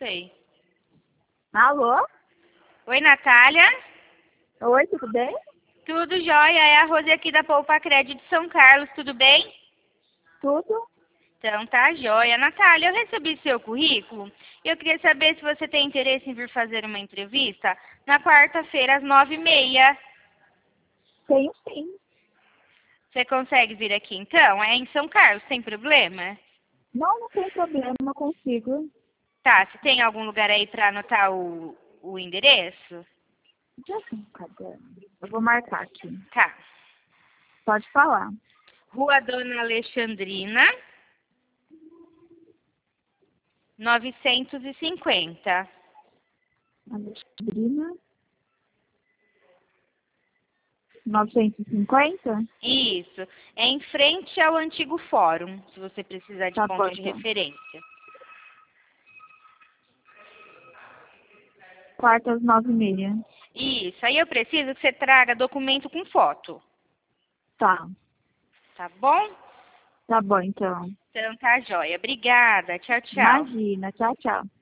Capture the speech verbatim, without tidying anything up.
sei. Alô? Oi, Natália? Oi, tudo bem? Tudo jóia? É a Rose aqui da Poupa Crédito de São Carlos, tudo bem? Tudo? Então tá jóia. Natália, eu recebi seu currículo e eu queria saber se você tem interesse em vir fazer uma entrevista na quarta-feira às nove e meia. Tenho sim. Você consegue vir aqui então? É em São Carlos, sem problema? Não, não tem problema, eu consigo. Tá, você tem algum lugar aí pra anotar o, o endereço? Já tem um caderno. Eu vou marcar aqui. Tá. Pode falar. Rua Dona Alexandrina, novecentos e cinquenta. Alexandrina. novecentos e cinquenta? Isso. É em frente ao antigo fórum, se você precisar de Tá ponto bom, de então. referência. Quarta às nove e meia. Isso. Aí eu preciso que você traga documento com foto. Tá. Tá bom? Tá bom, então. Então tá jóia. Obrigada. Tchau, tchau. Imagina. Tchau, tchau.